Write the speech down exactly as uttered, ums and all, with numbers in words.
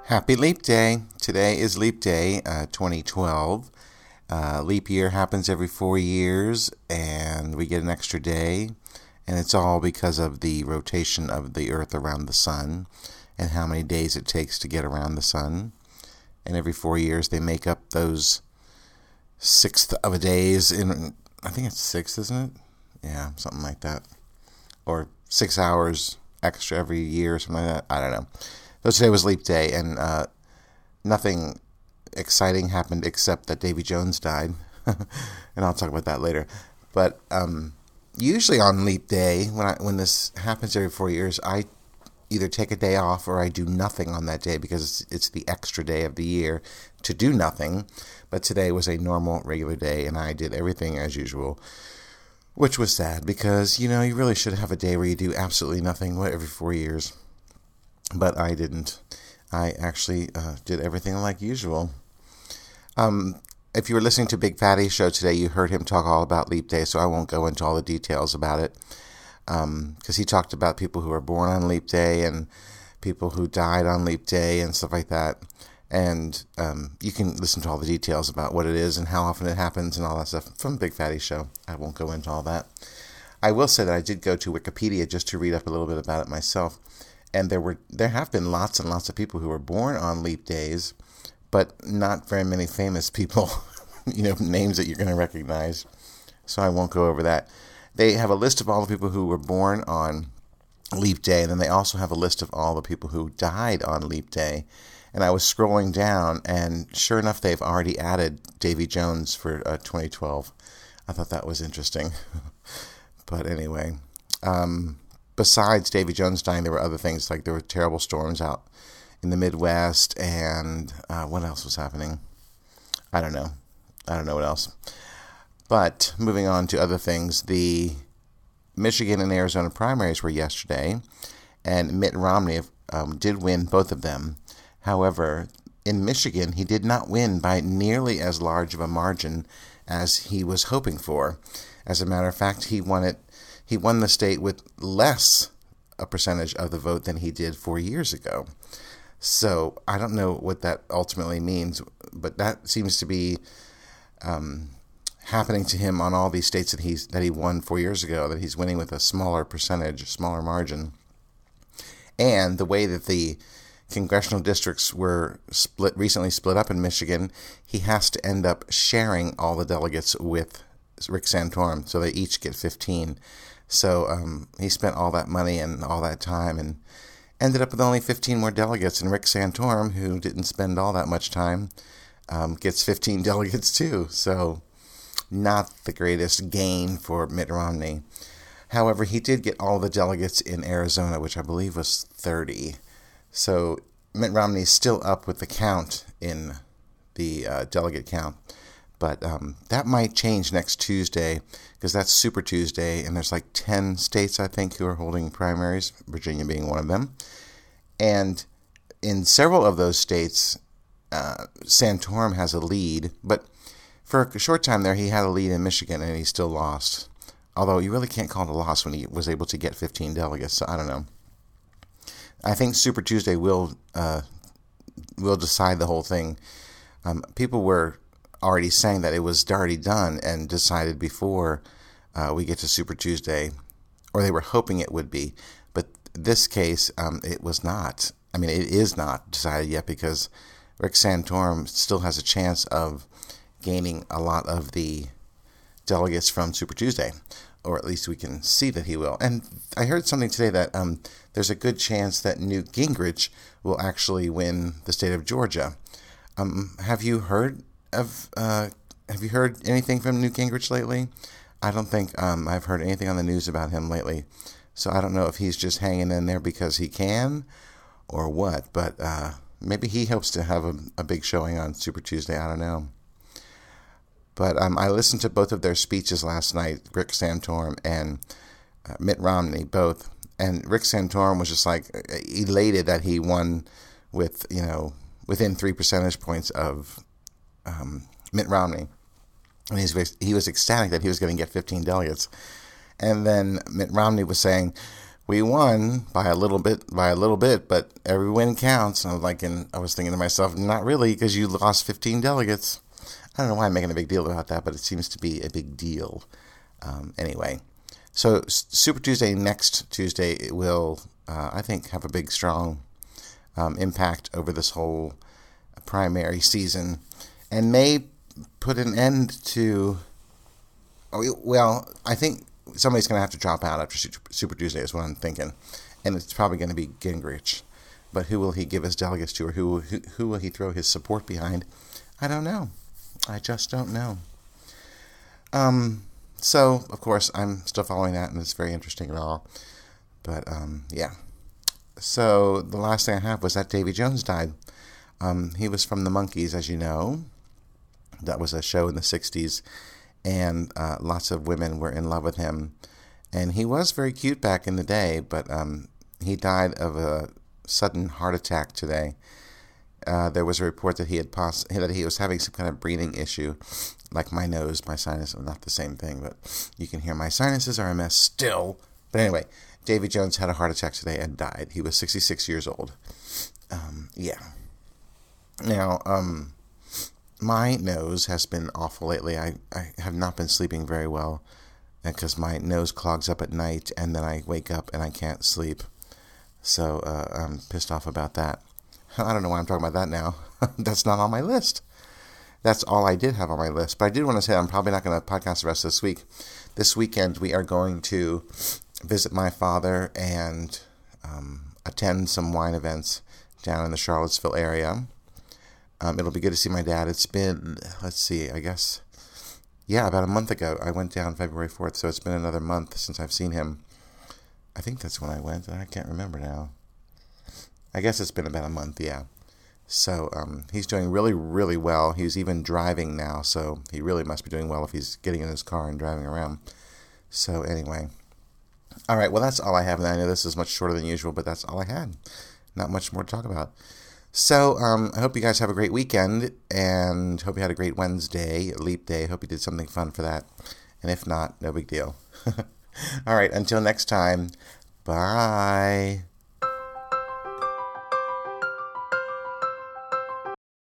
Happy Leap Day. Today is Leap Day, uh, twenty twelve. Uh, leap year happens every four years, and we get an extra day. And it's all because of the rotation of the Earth around the sun and how many days it takes to get around the sun. And every four years they make up those sixth of a days in, I think it's six, isn't it? Yeah, something like that. Or six hours extra every year or something like that. I don't know. So today was Leap Day, and uh, nothing exciting happened except that Davy Jones died. And I'll talk about that later. But um, usually on Leap Day, when I, when this happens every four years, I either take a day off or I do nothing on that day because it's, it's the extra day of the year to do nothing. But today was a normal, regular day, and I did everything as usual, which was sad because, you know, you really should have a day where you do absolutely nothing every four years. But I didn't. I actually uh, did everything like usual. Um, if you were listening to Big Fatty's show today, you heard him talk all about Leap Day, so I won't go into all the details about it. Because um, he talked about people who were born on Leap Day and people who died on Leap Day and stuff like that. And um, you can listen to all the details about what it is and how often it happens and all that stuff from Big Fatty's show. I won't go into all that. I will say that I did go to Wikipedia just to read up a little bit about it myself. And there were there have been lots and lots of people who were born on leap days, but not very many famous people, you know, names that you're going to recognize. So I won't go over that. They have a list of all the people who were born on Leap Day, and then they also have a list of all the people who died on Leap Day. And I was scrolling down, and sure enough, they've already added Davy Jones for uh, twenty twelve. I thought that was interesting. But anyway, um... besides Davy Jones dying, there were other things, like there were terrible storms out in the Midwest, and uh, what else was happening? I don't know. I don't know what else. But moving on to other things, the Michigan and Arizona primaries were yesterday, and Mitt Romney um, did win both of them. However, in Michigan, he did not win by nearly as large of a margin as he was hoping for. As a matter of fact, he won it He won the state with less a percentage of the vote than he did four years ago. So I don't know what that ultimately means, but that seems to be um, happening to him on all these states that he's that he won four years ago, that he's winning with a smaller percentage, smaller margin. And the way that the congressional districts were split recently split up in Michigan, he has to end up sharing all the delegates with Rick Santorum, so they each get fifteen. So um, he spent all that money and all that time and ended up with only fifteen more delegates. And Rick Santorum, who didn't spend all that much time, um, gets fifteen delegates too. So not the greatest gain for Mitt Romney. However, he did get all the delegates in Arizona, which I believe was thirty. So Mitt Romney is still up with the count in the uh, delegate count. But um, that might change next Tuesday, because that's Super Tuesday, and there's like ten states, I think, who are holding primaries, Virginia being one of them. And in several of those states, uh, Santorum has a lead, but for a short time there, he had a lead in Michigan, and he still lost. Although you really can't call it a loss when he was able to get fifteen delegates, so I don't know. I think Super Tuesday will uh, will decide the whole thing. Um, people were already saying that it was already done and decided before uh, we get to Super Tuesday, or they were hoping it would be. But this case, um, it was not. I mean, it is not decided yet because Rick Santorum still has a chance of gaining a lot of the delegates from Super Tuesday, or at least we can see that he will. And I heard something today that um, there's a good chance that Newt Gingrich will actually win the state of Georgia. Um, have you heard Of, uh, have you heard anything from Newt Gingrich lately? I don't think um, I've heard anything on the news about him lately. So I don't know if he's just hanging in there because he can or what. But uh, maybe he hopes to have a, a big showing on Super Tuesday. I don't know. But um, I listened to both of their speeches last night, Rick Santorum and uh, Mitt Romney, both. And Rick Santorum was just like elated that he won with, you know, within three percentage points of Um, Mitt Romney. And he was, he was ecstatic that he was going to get fifteen delegates. And then Mitt Romney was saying, we won by a little bit, by a little bit, but every win counts. And I was like, and I was thinking to myself, not really, because you lost fifteen delegates. I don't know why I'm making a big deal about that, but it seems to be a big deal. Um, anyway, so Super Tuesday next Tuesday will, uh, I think, have a big, strong um, impact over this whole primary season, and may put an end to. Well, I think somebody's going to have to drop out after Super Tuesday is what I'm thinking, and it's probably going to be Gingrich. But who will he give his delegates to, or who who, who will he throw his support behind? I don't know. I just don't know. Um. So, of course, I'm still following that, and it's very interesting at all. But, um, yeah. So, the last thing I have was that Davy Jones died. Um, he was from the Monkees, as you know. That was a show in the sixties, and uh, lots of women were in love with him. And he was very cute back in the day, but um, he died of a sudden heart attack today. Uh, there was a report that he had poss- that he was having some kind of breathing issue, like my nose, my sinus, not the same thing, but you can hear my sinuses are a mess still. But anyway, Davy Jones had a heart attack today and died. He was sixty-six years old. Um, yeah. Now, um, my nose has been awful lately. I, I have not been sleeping very well because my nose clogs up at night, and then I wake up and I can't sleep. So uh, I'm pissed off about that. I don't know why I'm talking about that now. That's not on my list. That's all I did have on my list. But I did want to say I'm probably not going to podcast the rest of this week. This weekend we are going to visit my father and um, attend some wine events down in the Charlottesville area. Um, it'll be good to see my dad. It's been, let's see, I guess, yeah, about a month ago. I went down February fourth, so it's been another month since I've seen him. I think that's when I went. I can't remember now. I guess it's been about a month, yeah. So um, he's doing really, really well. He's even driving now, so he really must be doing well if he's getting in his car and driving around. So anyway. All right, well, that's all I have. And I know this is much shorter than usual, but that's all I had. Not much more to talk about. So um, I hope you guys have a great weekend, and hope you had a great Wednesday, Leap Day. Hope you did something fun for that. And if not, no big deal. All right, until next time, bye.